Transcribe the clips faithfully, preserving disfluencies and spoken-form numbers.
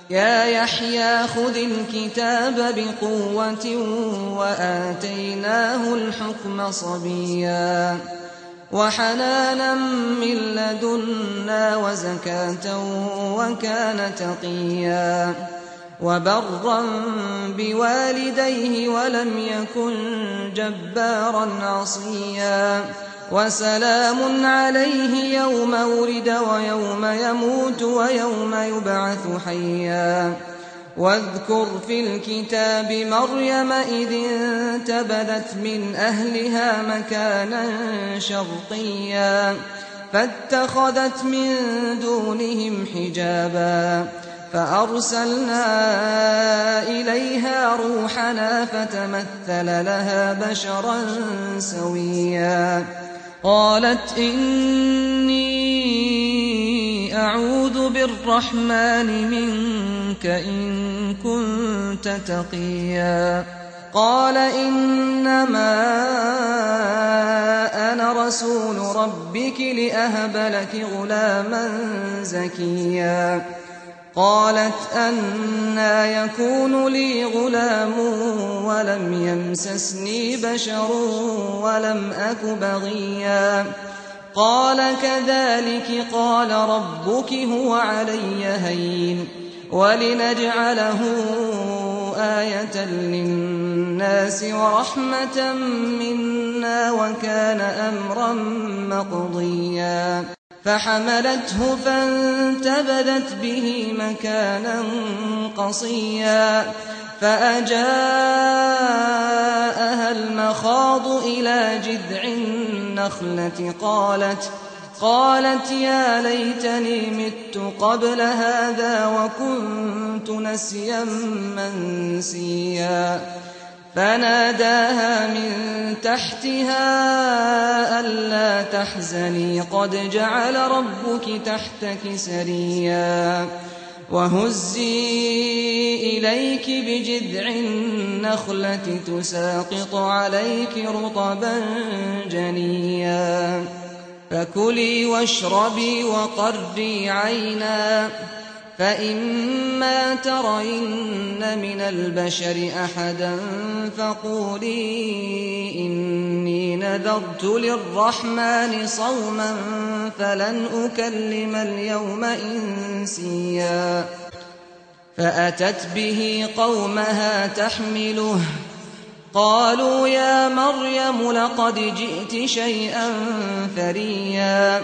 يا يحيى خذ الكتاب بقوة وآتيناه الحكم صبيا وحنانا من لدنا وزكاة وكان تقيا وبرا بوالديه ولم يكن جبارا عصيا وسلام عليه يوم ولد ويوم يموت ويوم يبعث حيا واذكر في الكتاب مريم إذ انتبذت من أهلها مكانا شرقيا فاتخذت من دونهم حجابا فأرسلنا إليها روحنا فتمثل لها بشرا سويا قالت إني أعوذ بالرحمن منك إن كنت تقيا قال إنما أنا رسول ربك لأهب لك غلاما زكيا قالت أنى يكون لي غلام ولم يمسسني بشر ولم أك بغيا قال كذلك قال ربك هو علي هين ولنجعله آية للناس ورحمة منا وكان أمرا مقضيا فحملته فانتبذت به مكانا قصيا فأجاءها المخاض إلى جذع النخلة قالت قالت يا ليتني مت قبل هذا وكنت نسيا منسيا فناداها من تحتها ألا تحزني قد جعل ربك تحتك سريا وهزي إليك بجذع النخلة تساقط عليك رطبا جنيا فكلي واشربي وقري عينا فإما ترين من البشر أحدا فقولي إني نذرت للرحمن صوما فلن أكلم اليوم إنسيا فأتت به قومها تحمله قالوا يا مريم لقد جئت شيئا فريا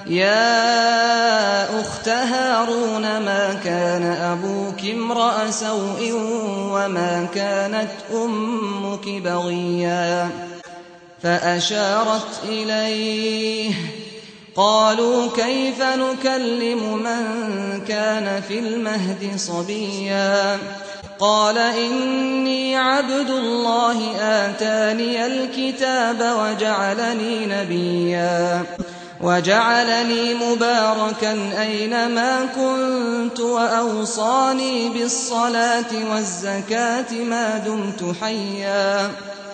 يا أخت هارون ما كان أبوك امرأ سوء وما كانت أمك بغيا فأشارت إليه قالوا كيف نكلم من كان في المهد صبيا قال إني عبد الله آتاني الكتاب وجعلني نبيا وجعلني مباركا أينما كنت وأوصاني بالصلاة والزكاة ما دمت حيا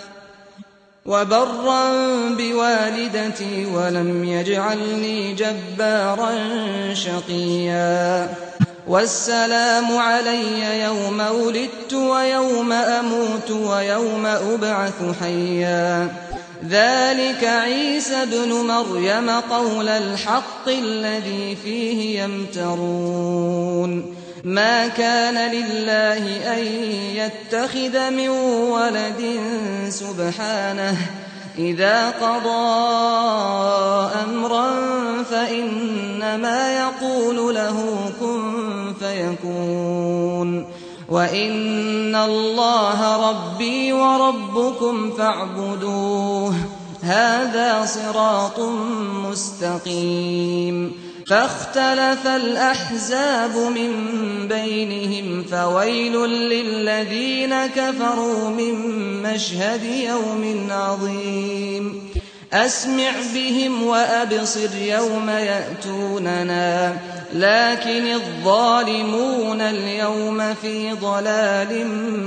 وبرا بوالدتي ولم يجعلني جبارا شقيا والسلام علي يوم ولدت ويوم أموت ويوم أبعث حيا ذلك عيسى ابن مريم قول الحق الذي فيه يمترون ما كان لله أن يتخذ من ولد سبحانه إذا قضى أمرا فإنما يقول له كن فيكون وإن الله ربي وربكم فاعبدوه هذا صراط مستقيم فاختلف الأحزاب من بينهم فويل للذين كفروا من مشهد يوم عظيم أسمع بهم وأبصر يوم يأتوننا لكن الظالمون اليوم في ضلال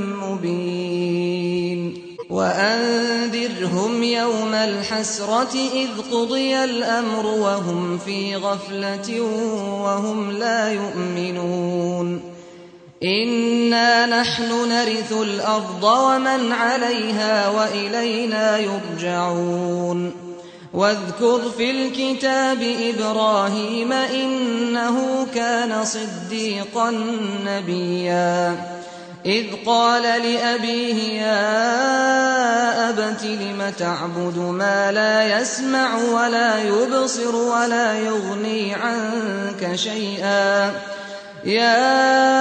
مبين وأنذرهم يوم الحسرة إذ قضي الأمر وهم في غفلة وهم لا يؤمنون إِنَّا نَحْنُ نَرِثُ الْأَرْضَ وَمَنْ عَلَيْهَا وَإِلَيْنَا يُرْجَعُونَ واذكر في الكتاب إبراهيم إنه كان صديقا نبيا إذ قال لأبيه يا أبت لم تعبد ما لا يسمع ولا يبصر ولا يغني عنك شيئا يا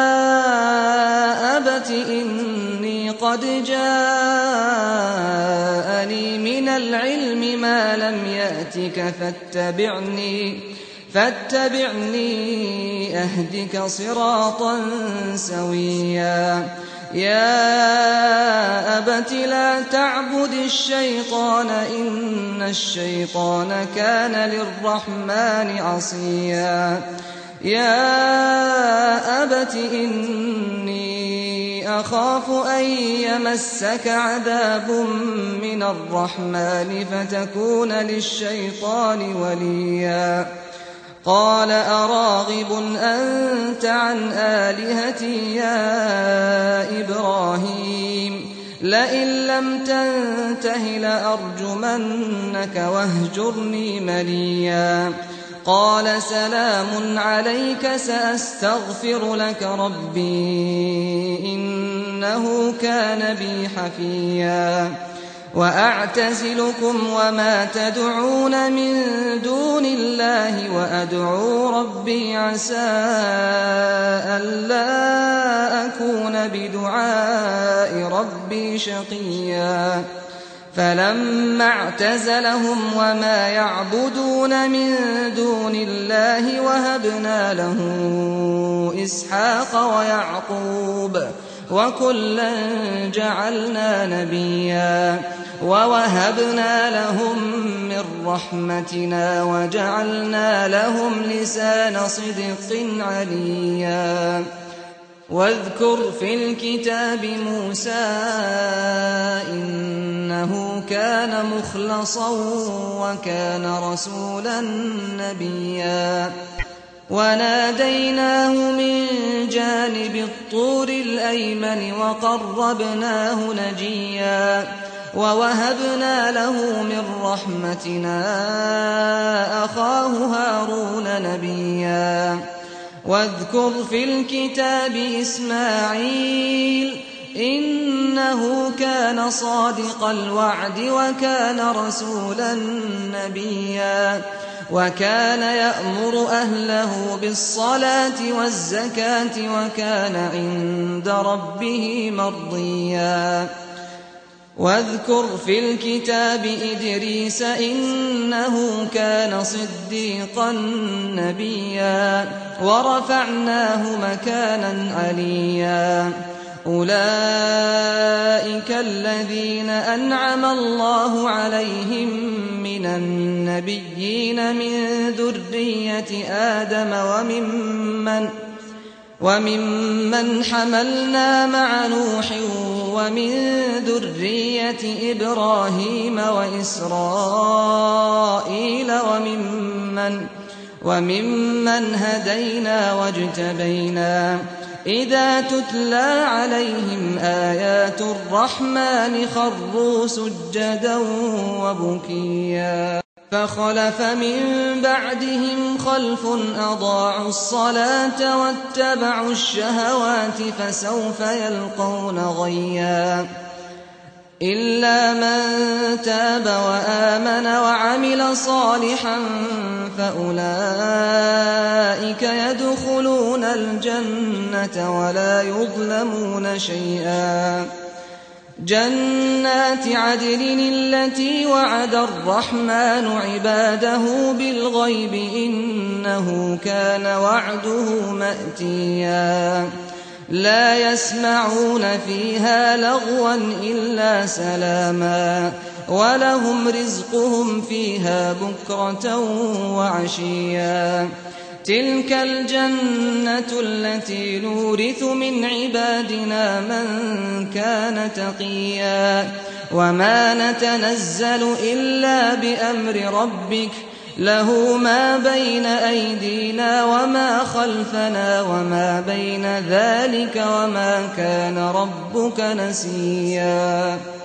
أبت إني قد جاءني من العلم ما لم يأتك فاتبعني فاتبعني أهدك صراطا سويا يا أبت لا تعبد الشيطان إن الشيطان كان للرحمن عصيا يا أبت إني أخاف أن يمسك عذاب من الرحمن فتكون للشيطان وليا قال أراغب أنت عن آلهتي يا إبراهيم لئن لم تنته لأرجمنك واهجرني مليا قال سلام عليك سأستغفر لك ربي إنه كان بي حفيا وأعتزلكم وما تدعون من دون الله وأدعو ربي عسى ألا أكون بدعاء ربي شقيا فلما اعتزلهم وما يعبدون من دون الله وهبنا له إسحاق ويعقوب وكلا جعلنا نبيا ووهبنا لهم من رحمتنا وجعلنا لهم لسان صدق عليا واذكر في الكتاب موسى إنه كان مخلصا وكان رسولا نبيا وناديناه من جانب الطور الأيمن وقربناه نجيا ووهبنا له من رحمتنا أخاه هارون نبيا واذكر في الكتاب إسماعيل إنه كان صادق الوعد وكان رسولا نبيا وكان يأمر أهله بالصلاة والزكاة وكان عند ربه مرضيا واذكر في الكتاب إدريس إنه كان صديقا نبيا ورفعناه مكانا عليا أولئك الذين أنعم الله عليهم من النبيين من ذرية آدم وممن وممن حملنا مع نوح ومن ذرية إبراهيم وإسرائيل وممن وممن هدينا واجتبينا إذا تتلى عليهم آيات الرحمن خروا سجدا وبكيا فخلف من بعدهم خلف أضاعوا الصلاة واتبعوا الشهوات فسوف يلقون غيا إلا من تاب وآمن وعمل صالحا فأولئك يدخلون الجنة ولا يظلمون شيئا جنات عدن التي وعد الرحمن عباده بالغيب إنه كان وعده مأتيا لا يسمعون فيها لغوا إلا سلاما ولهم رزقهم فيها بكرة وعشيا تلك الجنة التي نورث من عبادنا من كان تقيا وما نتنزل إلا بأمر ربك له ما بين أيدينا وما خلفنا وما بين ذلك وما كان ربك نسيا